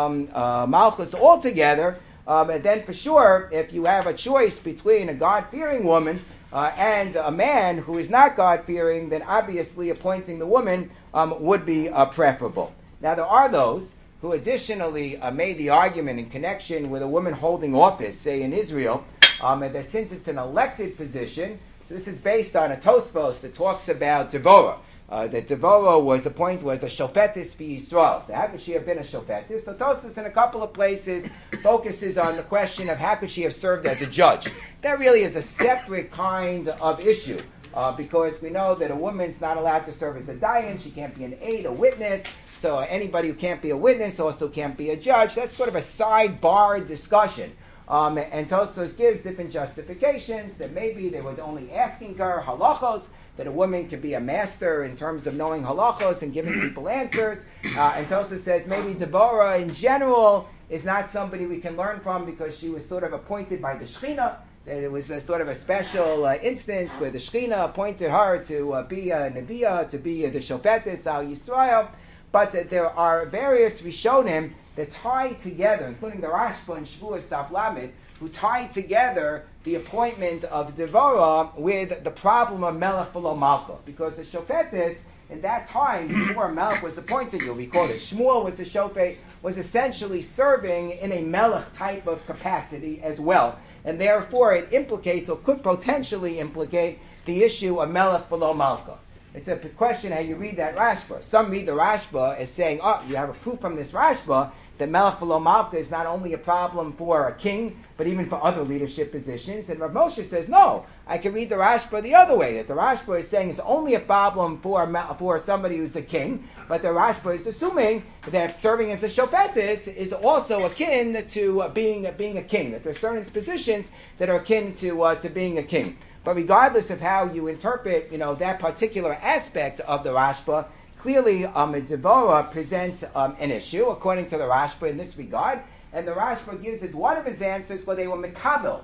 [SPEAKER 4] Malchus altogether, and then for sure, if you have a choice between a God-fearing woman and a man who is not God-fearing, then obviously appointing the woman would be preferable. Now there are those who additionally made the argument in connection with a woman holding office, say in Israel, that since it's an elected position, so this is based on a Tosfos that talks about Devorah, that Devorah was a shofetis b'Yisrael. So how could she have been a shofetis? So Tosfos in a couple of places focuses on the question of how could she have served as a judge. That really is a separate kind of issue, because we know that a woman's not allowed to serve as a dayan, she can't be an aide, a witness, so anybody who can't be a witness also can't be a judge. That's sort of a sidebar discussion. And Tosfos gives different justifications, that maybe they were only asking her halachos, that a woman could be a master in terms of knowing halachos and giving people answers. And Tosfos says maybe Deborah in general is not somebody we can learn from because she was sort of appointed by the Shechina. That it was a sort of a special instance where the Shechina appointed her to be a Neviah, to be the Shofetis al Yisrael. But there are various Rishonim that tie together, including the Rashba and Shavuos Daf Lamed, who tie together the appointment of Devorah with the problem of Melech V'lo Malka. Because the Shofetis, in that time, before Melech was appointed, you'll recall that Shmuel was the Shofet, was essentially serving in a Melech type of capacity as well. And therefore it implicates, or could potentially implicate, the issue of Melech V'lo Malka. It's a question how you read that Rashba. Some read the Rashba as saying, you have a proof from this Rashba that Melech V'lo Malka is not only a problem for a king, but even for other leadership positions. And Rav Moshe says, no, I can read the Rashba the other way, that the Rashba is saying it's only a problem for somebody who's a king, but the Rashba is assuming that serving as a shofetis is also akin to being a king, that there are certain positions that are akin to being a king. But regardless of how you interpret, that particular aspect of the Rashba, clearly Devorah presents an issue, according to the Rashba, in this regard. And the Rashba gives as one of his answers where they were mekabel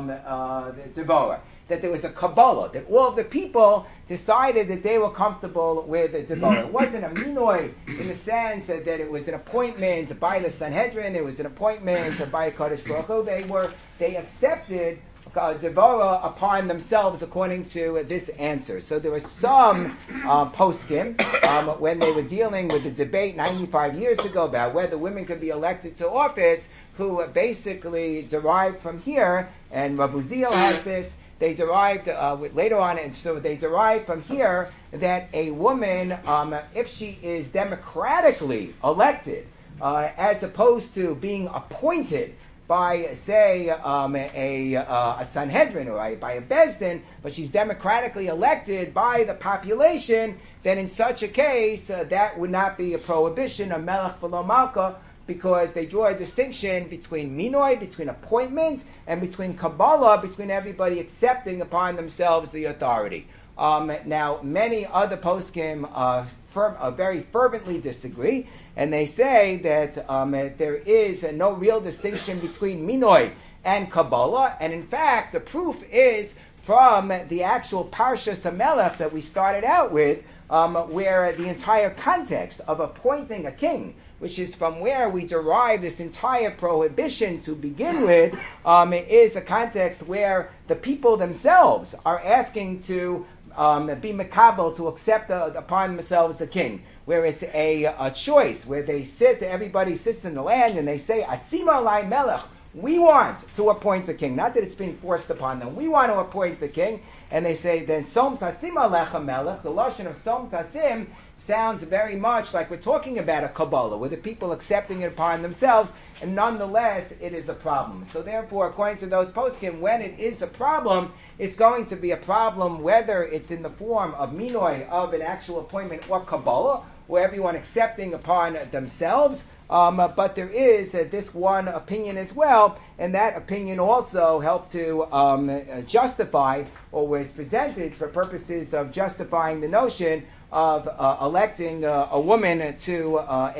[SPEAKER 4] Devorah, that there was a Kabbalah, that all of the people decided that they were comfortable with Devorah. It wasn't a minoi in the sense that it was an appointment by the Sanhedrin, it was an appointment by Kadosh Baruch Hu. They accepted devora upon themselves according to this answer. So there were some poskim when they were dealing with the debate 95 years ago about whether women could be elected to office, who basically derived from here, and Rav Uziel has this. They derived later on, and so they derived from here that a woman, if she is democratically elected, as opposed to being appointed by, say, a Sanhedrin or by a Bezdin, but she's democratically elected by the population, then in such a case, that would not be a prohibition of Melech v'lo Malka, because they draw a distinction between minoi, between appointment, and between Kabbalah, between everybody accepting upon themselves the authority. Now, many other poskim very fervently disagree, and they say that there is no real distinction between minoi and Kabbalah, and in fact, the proof is from the actual Parshas HaMelech that we started out with, where the entire context of appointing a king, which is from where we derive this entire prohibition to begin with, is a context where the people themselves are asking to be makabel, to accept upon themselves a king, where it's a choice, where they everybody sits in the land and they say, Asima lai melech, we want to appoint a king. Not that it's being forced upon them. We want to appoint a king. And they say, then Som Tasim Alecha Melech, the Lashon of Som Tasim, sounds very much like we're talking about a Kabbalah, with the people accepting it upon themselves, and nonetheless, it is a problem. So therefore, according to those poskim, when it is a problem, it's going to be a problem whether it's in the form of minoi, of an actual appointment, or Kabbalah, or everyone accepting upon themselves. But there is this one opinion as well, and that opinion also helped to justify, or was presented for purposes of justifying the notion of electing a woman to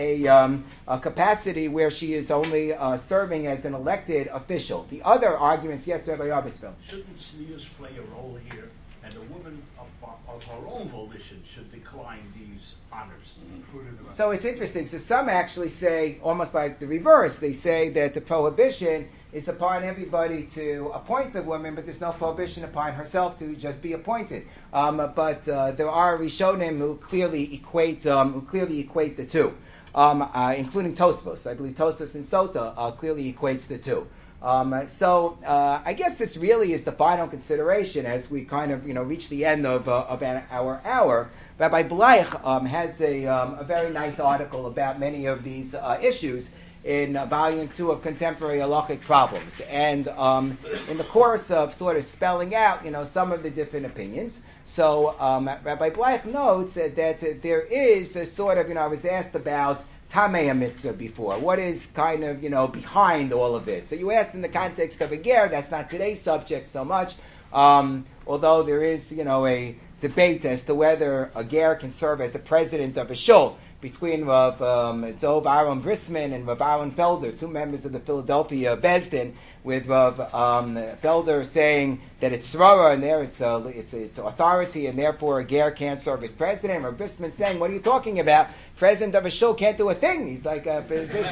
[SPEAKER 4] a capacity where she is only serving as an elected official. The other arguments, yes, Rabbi Yarbisfeld.
[SPEAKER 2] Shouldn't sneers play a role here, and a woman of her own volition should decline these honors?
[SPEAKER 4] So it's interesting. So some actually say, almost like the reverse, they say that the prohibition is upon everybody to appoint a woman, but there's no prohibition upon herself to just be appointed. But there are Rishonim who clearly equate the two, including Tosfos. I believe Tosfos and Sota clearly equates the two. So I guess this really is the final consideration as we kind of reach the end of our hour. Rabbi Bleich has a very nice article about many of these issues in Volume 2 of Contemporary Halachic Problems. And in the course of sort of spelling out, some of the different opinions, so Rabbi Bleich notes that there is a sort of, I was asked about Tamei Mitzvah before. What is kind of, behind all of this? So you asked in the context of a ger, that's not today's subject so much, although there is, a debate as to whether a ger can serve as a president of a shul between Rav Dov Aaron Brisman and Rav Aaron Felder, two members of the Philadelphia Bezdin, with Rav Felder saying that it's svara and there it's authority and therefore a ger can't serve as president. Rav Brisman saying, what are you talking about? President of a shul can't do a thing. He's like a physician.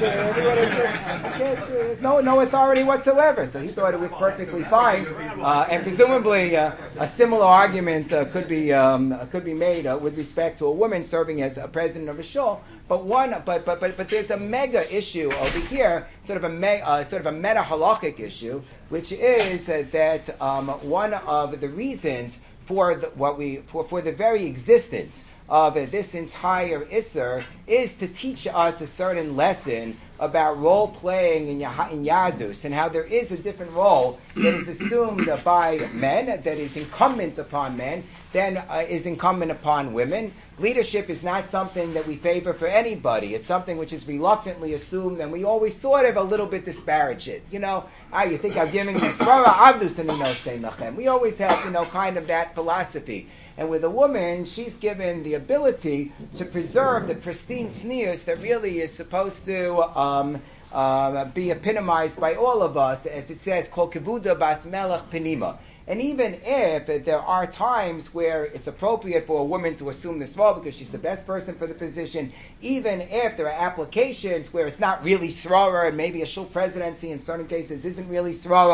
[SPEAKER 4] There's no authority whatsoever. So he thought it was perfectly fine, and presumably a similar argument could be made with respect to a woman serving as a president of a shul. But there's a mega issue over here, sort of a meta halachic issue, which is that one of the reasons for the very existence of this entire Isser is to teach us a certain lesson about role-playing in Yadus, and how there is a different role that is assumed by men, that is incumbent upon men, than is incumbent upon women. Leadership is not something that we favor for anybody. It's something which is reluctantly assumed, and we always sort of a little bit disparage it. You think I'm giving you svara avdus and nachem. We always have, kind of that philosophy. And with a woman, she's given the ability to preserve the pristine sneers that really is supposed to be epitomized by all of us, as it says, Kol kivuda bas melech penima. And even if there are times where it's appropriate for a woman to assume this role because she's the best person for the position, even if there are applications where it's not really srara, and maybe a shul presidency in certain cases isn't really srara,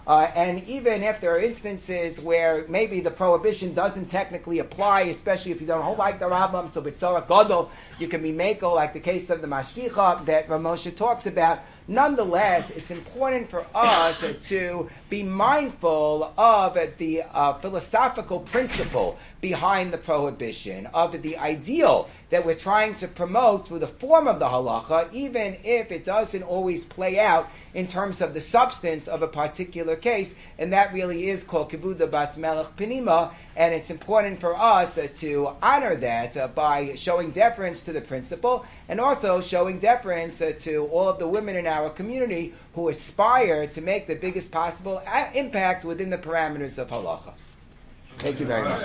[SPEAKER 4] And even if there are instances where maybe the prohibition doesn't technically apply, especially if you don't hold like the Rambam, so b'tzorah gadol, you can be meko, like the case of the mashgicha that Rav Moshe talks about. Nonetheless, it's important for us to be mindful of the philosophical principle behind the prohibition, of the ideal that we're trying to promote through the form of the halacha, even if it doesn't always play out in terms of the substance of a particular case, and that really is called kivuda bas melech penima, and it's important for us to honor that by showing deference to the principle, and also showing deference to all of the women in our community who aspire to make the biggest possible impact within the parameters of halacha. Thank you very much.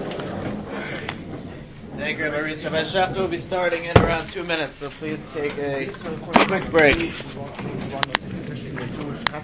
[SPEAKER 5] Thank you, Rabbi Reese. Rabbi Shechter will be starting in around 2 minutes, so please take a quick break.